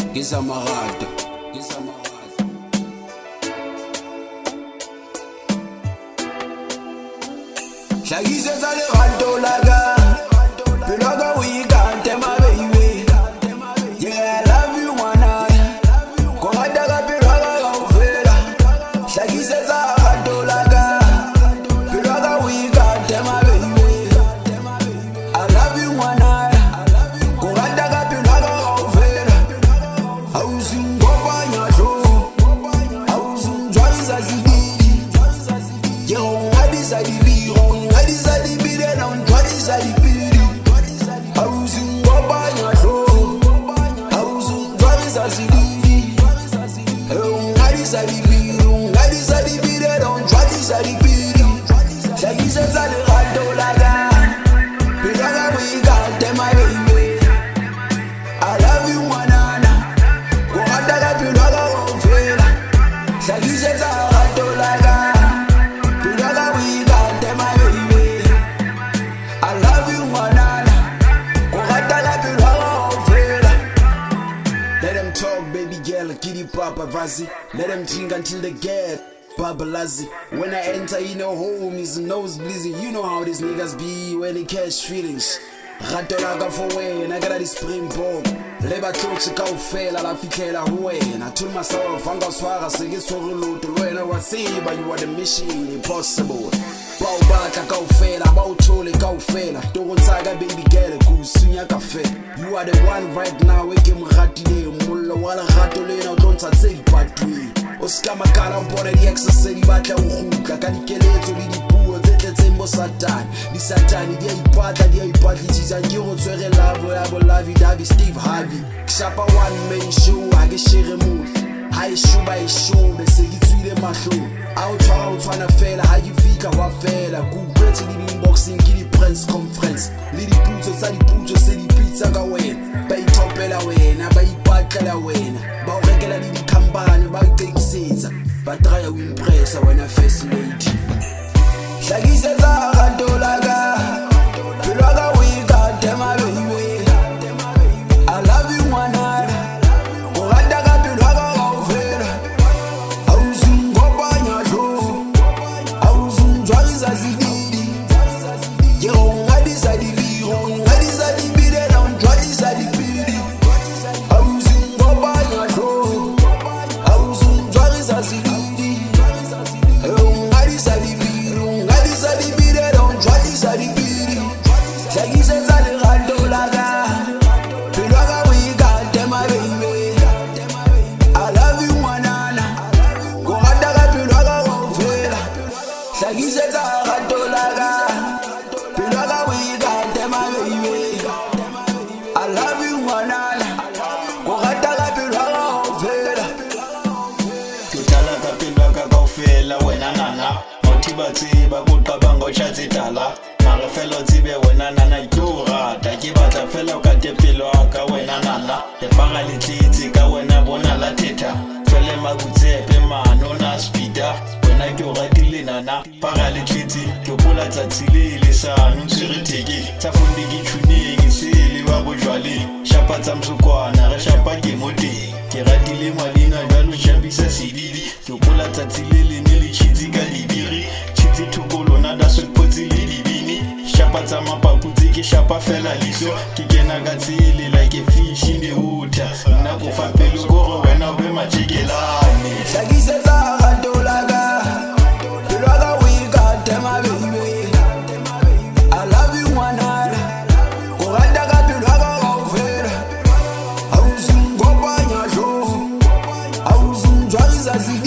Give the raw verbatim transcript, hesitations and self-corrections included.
Gizamarada. Shaggy says I live to laga. Pilaga we can't tell my baby. Yeah, I love you, man. Come on, daga pilaga go fela. Shaggy says I live to laga. Pilaga we can't tell my baby. I love you, man. Come on, daga pilaga go fela. I was in Bobanya show. I was in Joyce Azidi. Yeah, what is I believe? Papa Vazi, let them drink until they get Babalazi. When I enter, you know, home is nose bleeding. You know how these niggas be when they catch feelings. Ratolaga for way, and I got this springbok. Leba close to fail, I fikela away. And I told myself, I'm gonna swag, say it's so low to when I was saying, but you are the mission impossible. Bow back, I go fail, I'm about to go fail. Don't want to baby girl, go soon, cafe. You are the one right now, we can rattle. Wala ratole na donta tseli patwi Oscar makala mpona di exercise batla uhuka kanikeletso le dipuo tse tsembo satan di satani di ipata di ipata tsa ngiro tswere lavo ya bolavi Davi Steve Harvey shapa one man show a ke share mo ha isho ba isho bese gitswile mahlo out out twana fela ha you fika wa fela ku betse di unboxing ki di press conference le di putso tsa di putso se di pizza ka wena ba itopela wena ba ipakela wena ba o rekela di company ba itekisetsa ba try to impress wena first lady Shaggy says I got to laga Pilaga we got them my baby I love you man Go daga pilaga go fela I was in Bobanya show I was in Joyce Azidi Yeah, I decided I decided be there on Joyce Azidi Shaggy says I live to laga Pilaga we got them my baby I love you manana Go daga pilaga go fela Shaggy says I live to laga Pilaga we got them my baby I love you manana Go daga pilaga go fela Tutalaga pilaga go fela wena nana Motivative bakutaba ngochathi dala Mara fela tibe wena nana yura Taki bata fela ukate pilo aka wena nana Te paralititi ka wena bona la teta Fele magutsepe mano na spida Wena kyora dile nana Paralititi Kyopula tatsile ili sanu nsiritiki Tafundiki chuningi sili wabo jwali Shapa tamsukwana reshapa gemoti Kira dile malina jwalu shambisa sididi Kyopula tatsile li nili chitika libiri Chiti tukolo nada sukpoti li Shapa tama paputi ki shapa fela liso Ki gena gatili like a fish in the water Na kufa pelu koro wena we machikelani Shaggy says I got to laga Pilaga we got them my baby I love you manana Go daga pilaga go fela I was in Bobanya show I was in Joyce Azidi